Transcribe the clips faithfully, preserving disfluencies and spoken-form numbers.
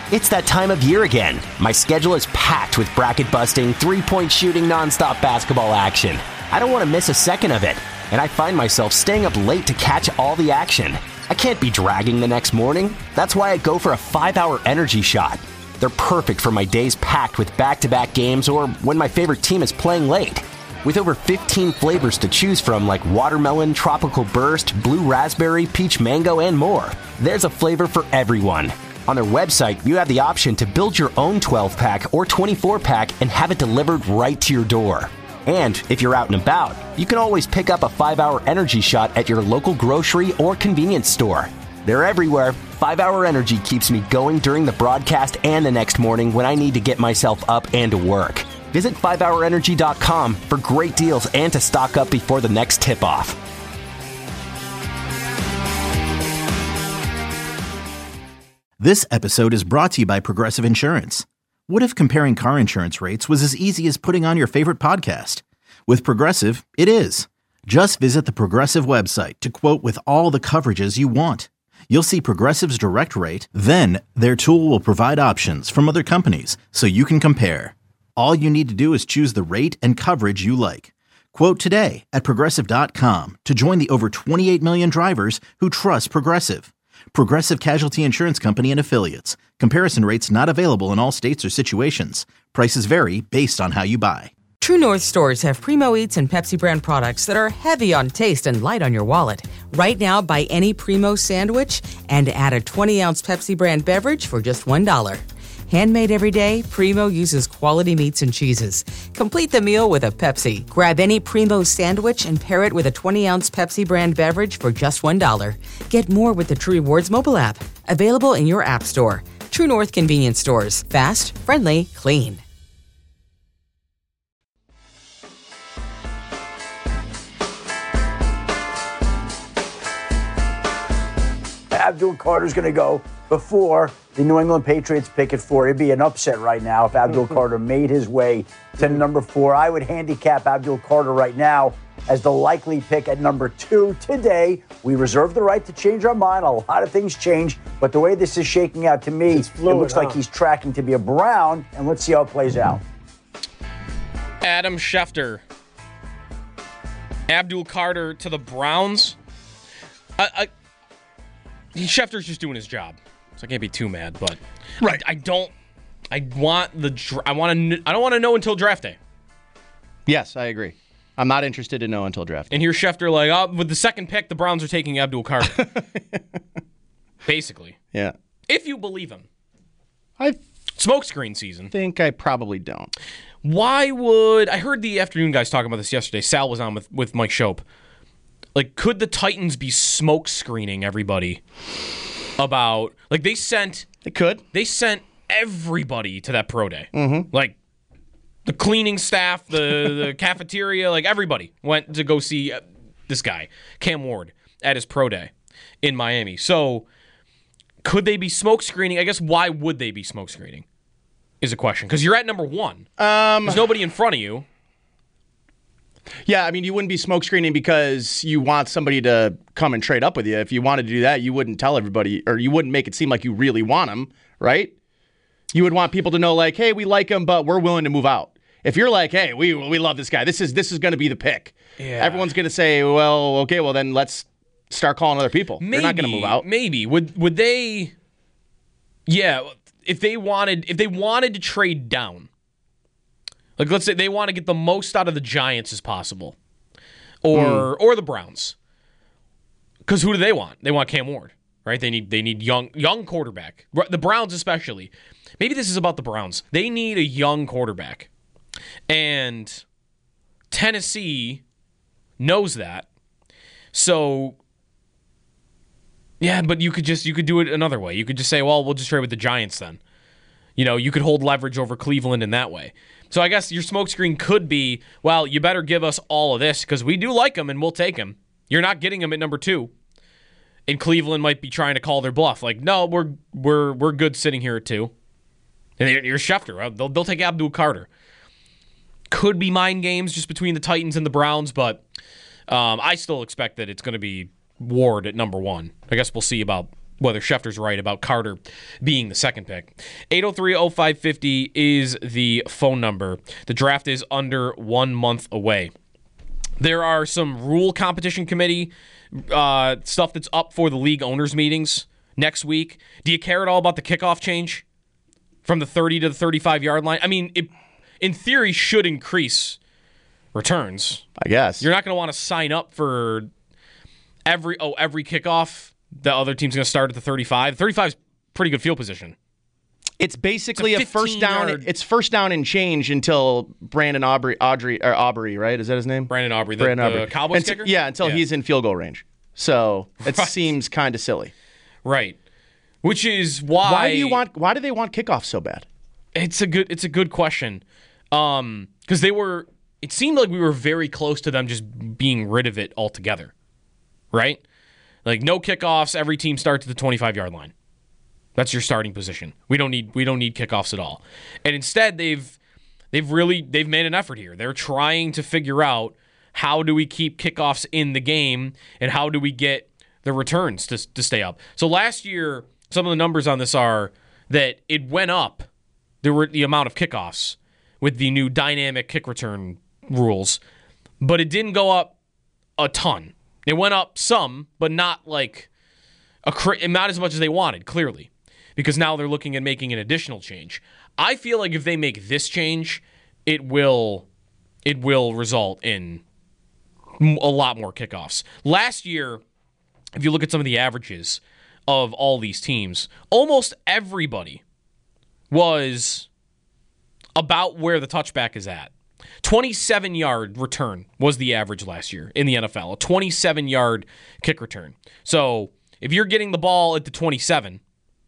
It's that time of year again. My schedule is packed with bracket-busting, three-point shooting, nonstop basketball action. I don't want to miss a second of it, and I find myself staying up late to catch all the action. I can't be dragging the next morning. That's why I go for a five-hour energy shot. They're perfect for my days packed with back-to-back games or when my favorite team is playing late. With over fifteen flavors to choose from like watermelon, tropical burst, blue raspberry, peach mango, and more, there's a flavor for everyone. On their website, you have the option to build your own twelve-pack or twenty-four pack and have it delivered right to your door. And if you're out and about, you can always pick up a five-hour energy shot at your local grocery or convenience store. They're everywhere. five-hour Energy keeps me going during the broadcast and the next morning when I need to get myself up and to work. Visit five hour energy dot com for great deals and to stock up before the next tip-off. This episode is brought to you by Progressive Insurance. What if comparing car insurance rates was as easy as putting on your favorite podcast? With Progressive, it is. Just visit the Progressive website to quote with all the coverages you want. You'll see Progressive's direct rate, then their tool will provide options from other companies so you can compare. All you need to do is choose the rate and coverage you like. Quote today at Progressive dot com to join the over twenty-eight million drivers who trust Progressive. Progressive Casualty Insurance Company and Affiliates. Comparison rates not available in all states or situations. Prices vary based on how you buy. True North stores have Primo Eats and Pepsi brand products that are heavy on taste and light on your wallet. Right now, buy any Primo sandwich and add a twenty ounce Pepsi brand beverage for just one dollar. Handmade every day, Primo uses quality meats and cheeses. Complete the meal with a Pepsi. Grab any Primo sandwich and pair it with a twenty ounce Pepsi brand beverage for just one dollar. Get more with the True Rewards mobile app. Available in your app store. True North convenience stores. Fast, friendly, clean. Abdul Carter's going to go before the New England Patriots pick at four. It'd be an upset right now if Abdul Carter made his way to number four. I would handicap Abdul Carter right now as the likely pick at number two today. We reserve the right to change our mind. A lot of things change, but the way this is shaking out to me, fluid, it looks huh? like he's tracking to be a Brown, and let's see how it plays out. Adam Schefter. Abdul Carter to the Browns. I... I Schefter's just doing his job, so I can't be too mad. But right, I, I don't. I want the. I want to. I don't want to know until draft day. Yes, I agree. I'm not interested to know until draft day. And here's Schefter like, oh, with the second pick, the Browns are taking Abdul Carter. Basically, yeah. If you believe him, I smokescreen season. Think I probably don't. Why would I heard the afternoon guys talking about this yesterday? Sal was on with with Mike Shope. Like, could the Titans be smoke screening everybody about, like, they sent... They could. They sent everybody to that pro day. Mm-hmm. Like, the cleaning staff, the, the cafeteria, like, everybody went to go see this guy, Cam Ward, at his pro day in Miami. So, could they be smoke screening? I guess, why would they be smoke screening is a question. Because you're at number one. Um, There's nobody in front of you. Yeah, I mean, you wouldn't be smoke screening because you want somebody to come and trade up with you. If you wanted to do that, you wouldn't tell everybody, or you wouldn't make it seem like you really want them, right? You would want people to know, like, hey, we like him, but we're willing to move out. If you're like, hey, we we love this guy, this is this is going to be the pick. Yeah. Everyone's going to say, well, okay, well then let's start calling other people. Maybe, They're not going to move out. Maybe would would they? Yeah, if they wanted, if they wanted to trade down. Like, let's say they want to get the most out of the Giants as possible. Or mm. or the Browns. Because who do they want? They want Cam Ward, right? They need they need young young quarterback. The Browns especially. Maybe this is about the Browns. They need a young quarterback. And Tennessee knows that. So, yeah, but you could just you could do it another way. You could just say, well, we'll just trade with the Giants then. You know, you could hold leverage over Cleveland in that way. So I guess your smokescreen could be, well, you better give us all of this because we do like him and we'll take him. You're not getting him at number two. And Cleveland might be trying to call their bluff. Like, no, we're we're we're good sitting here at two. And you're Schefter. They'll, they'll take Abdul Carter. Could be mind games just between the Titans and the Browns, but um, I still expect that it's going to be Ward at number one. I guess we'll see about whether Schefter's right about Carter being the second pick. eight oh three oh five five oh is the phone number. The draft is under one month away. There are some rule competition committee uh, stuff that's up for the league owners meetings next week. Do you care at all about the kickoff change from the thirty to the thirty-five yard line? I mean, it, in theory, should increase returns. I guess. You're not going to want to sign up for every oh every kickoff the other team's going to start at the thirty-five. thirty-five is pretty good field position. It's basically it's a a first down. yard. It's first down and change until Brandon Aubrey, Audrey, or Aubrey, right? Is that his name? Brandon Aubrey, the, Brandon the Aubrey. Cowboys Until- kicker? Yeah, until Yeah. he's in field goal range. So it Right. seems kind of silly. Right. Which is why Why do you want? Why do they want kickoffs so bad? It's a good it's a good question. Um cuz they were it seemed like we were very close to them just being rid of it altogether. Right? Like no kickoffs, every team starts at the twenty-five yard line. That's your starting position. We don't need we don't need kickoffs at all. And instead they've they've really they've made an effort here. They're trying to figure out how do we keep kickoffs in the game and how do we get the returns to to stay up. So last year some of the numbers on this are that it went up there were the amount of kickoffs with the new dynamic kick return rules, but it didn't go up a ton. It went up some, but not like a cra- not as much as they wanted, clearly, because now they're looking at making an additional change. I feel like if they make this change, it will it will result in a lot more kickoffs. Last year, if you look at some of the averages of all these teams, almost everybody was about where the touchback is at. twenty-seven yard return was the average last year in the N F L, a twenty-seven yard kick return. So if you're getting the ball at the twenty-seven,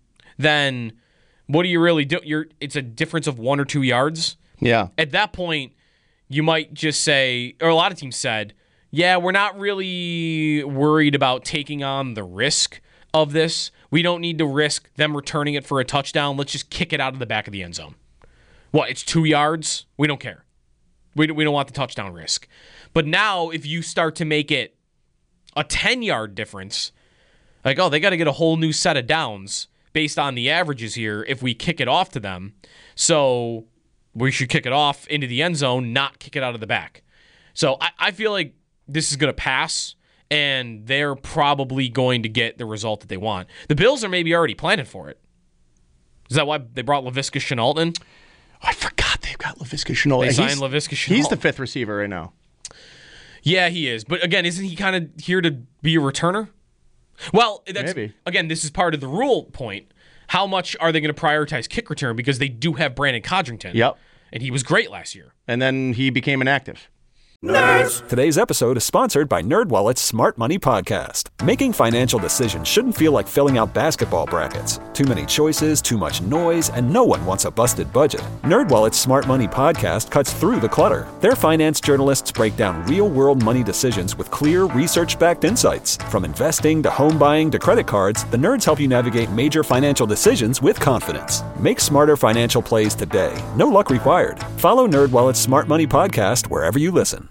then what do you really do? You're, it's a difference of one or two yards. Yeah. At that point, you might just say, or a lot of teams said, yeah, we're not really worried about taking on the risk of this. We don't need to risk them returning it for a touchdown. Let's just kick it out of the back of the end zone. What, it's two yards? We don't care. We don't, we don't want the touchdown risk. But now if you start to make it a ten-yard difference, like, oh, they got to get a whole new set of downs based on the averages here if we kick it off to them. So we should kick it off into the end zone, not kick it out of the back. So I, I feel like this is going to pass, and they're probably going to get the result that they want. The Bills are maybe already planning for it. Is that why they brought Laviska Shenault in? Oh, I forgot they've got Laviska Shenault. They He's- signed Laviska Shenault. He's the fifth receiver right now. Yeah, he is. But again, isn't he kind of here to be a returner? Well, that's, Maybe. again, this is part of the rule point. How much are they going to prioritize kick return? Because they do have Brandon Codrington. Yep. And he was great last year. And then he became inactive. Today's episode is sponsored by NerdWallet's Smart Money Podcast. Making financial decisions shouldn't feel like filling out basketball brackets. Too many choices, too much noise, and no one wants a busted budget. NerdWallet's Smart Money Podcast cuts through the clutter. Their finance journalists break down real-world money decisions with clear, research-backed insights. From investing to home buying to credit cards, the nerds help you navigate major financial decisions with confidence. Make smarter financial plays today. No luck required. Follow NerdWallet's Smart Money Podcast wherever you listen.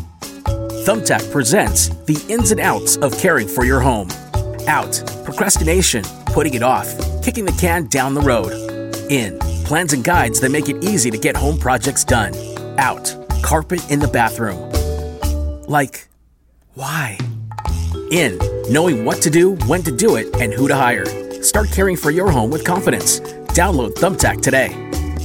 Thumbtack presents the ins and outs of caring for your home. Out, procrastination, putting it off, kicking the can down the road. In, plans and guides that make it easy to get home projects done. Out, carpet in the bathroom. Like, why? In, knowing what to do, when to do it, and who to hire. Start caring for your home with confidence. Download Thumbtack today.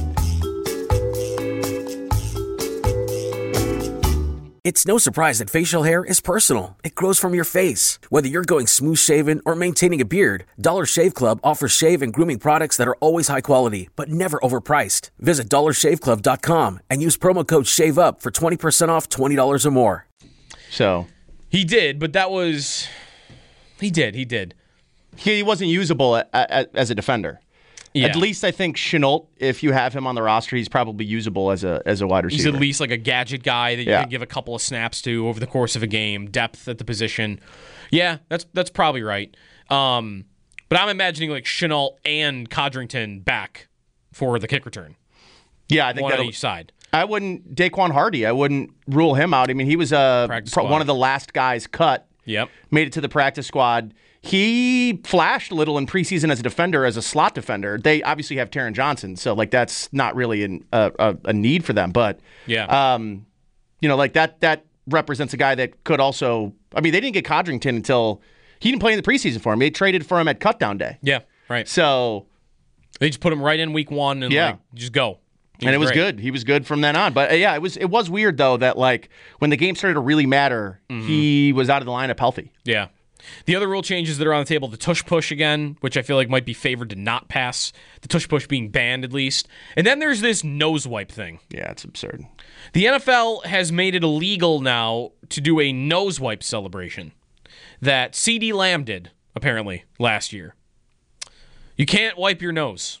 It's no surprise that facial hair is personal. It grows from your face. Whether you're going smooth shaven or maintaining a beard, Dollar Shave Club offers shave and grooming products that are always high quality, but never overpriced. Visit dollar shave club dot com and use promo code SHAVEUP for twenty percent off twenty dollars or more. So He did, but that was... He did, he did. he wasn't usable a, a, as a defender. Yeah. At least I think Shenault, if you have him on the roster, he's probably usable as a as a wide receiver. He's at least like a gadget guy that you Yeah. can give a couple of snaps to over the course of a game, depth at the position. Yeah, that's that's probably right. Um, but I'm imagining like Shenault and Codrington back for the kick return, Yeah, I think one on that'll- each side. I wouldn't Daquan Hardy. I wouldn't rule him out. I mean, he was a Practice pro, squad. one of the last guys cut. Yep. Made it to the practice squad. he flashed a little in preseason as a defender, as a slot defender. They obviously have Taron Johnson, so like that's not really an, a, a, a need for them. But yeah, um, you know, like that that represents a guy that could also. I mean, they didn't get Codrington until he didn't play in the preseason for him. They traded for him at cutdown day. Yeah, right. So they just put him right in week one and yeah. like, just go. And it was great. good. He was good from then on. But uh, yeah, it was it was weird though that like when the game started to really matter, mm-hmm. he was out of the lineup healthy. Yeah. The other rule changes that are on the table, the tush push again, which I feel like might be favored to not pass. The tush push being banned at least. And then there's this nose wipe thing. Yeah, it's absurd. The N F L has made it illegal now to do a nose wipe celebration that CeeDee Lamb did, apparently, last year. You can't wipe your nose.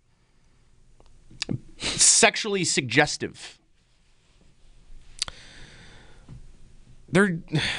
Sexually suggestive. They're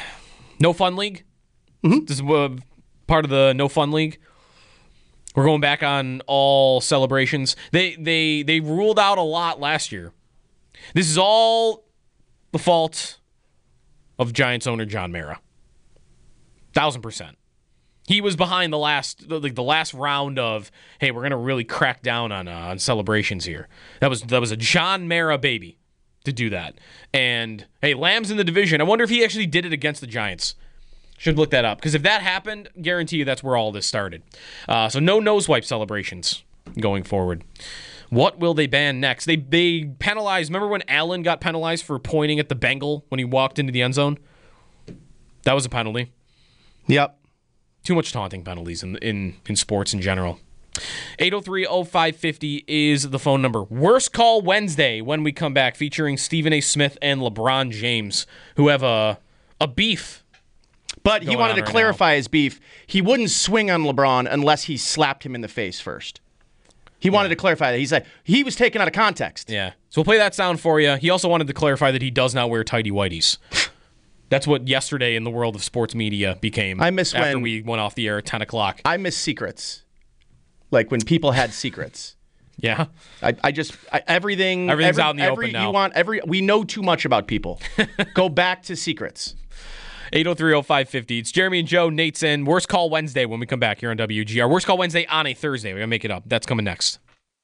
no fun league. Mm-hmm. This is uh, part of the no fun league. We're going back on all celebrations. They they they ruled out a lot last year. This is all the fault of Giants owner John Mara. Thousand percent. He was behind the last the, the last round of, hey, we're gonna really crack down on uh, on celebrations here. That was that was a John Mara baby to do that. And hey, Lamb's in the division. I wonder if he actually did it against the Giants. Should look that up, because if that happened, guarantee you that's where all this started. Uh, so no nose wipe celebrations going forward. What will they ban next? They they penalized. Remember when Allen got penalized for pointing at the Bengal when he walked into the end zone? That was a penalty. Yep. Too much taunting penalties in in, in sports in general. eight oh three oh five five oh is the phone number. Worst Call Wednesday when we come back, featuring Stephen A. Smith and LeBron James, who have a a beef. But he wanted to right clarify now. his beef. He wouldn't swing on LeBron unless he slapped him in the face first. He wanted yeah. to clarify that. He's like, he was taken out of context. Yeah. So we'll play that sound for you. He also wanted to clarify that he does not wear tighty whities. That's what yesterday in the world of sports media became. I miss after when we went off the air at ten o'clock. I miss secrets. Like when people had secrets. Yeah. I, I just, I, everything. Everything's every, out in the every, open now. You want every, we know too much about people. Go back to secrets. eight oh three oh five five oh. It's Jeremy and Joe. Nate's in. Worst Call Wednesday when we come back here on W G R. Worst Call Wednesday on a Thursday. We're going to make it up. That's coming next.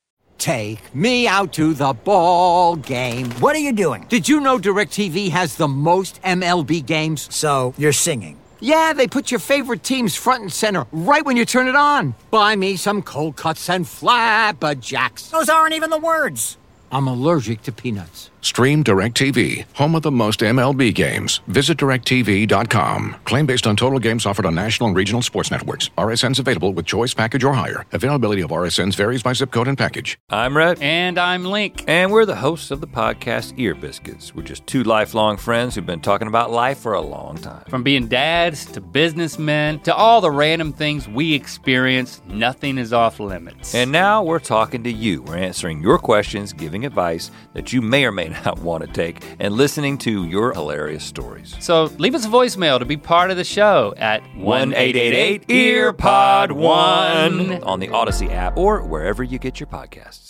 Take me out to the ball game. What are you doing? Did you know DirecTV has the most M L B games? So, you're singing? Yeah, they put your favorite teams front and center right when you turn it on. Buy me some cold cuts and flapjacks. Those aren't even the words. I'm allergic to peanuts. Stream DirecTV, home of the most M L B games. Visit direct T V dot com. Claim based on total games offered on national and regional sports networks. R S Ns available with choice package or higher. Availability of R S Ns varies by zip code and package. I'm Rhett. And I'm Link. And we're the hosts of the podcast Ear Biscuits. We're just two lifelong friends who've been talking about life for a long time. From being dads to businessmen to all the random things we experience, nothing is off limits. And now we're talking to you. We're answering your questions, giving advice that you may or may not want to take, and listening to your hilarious stories. So leave us a voicemail to be part of the show at one eight eight eight E A R P O D one on the Odyssey app or wherever you get your podcasts.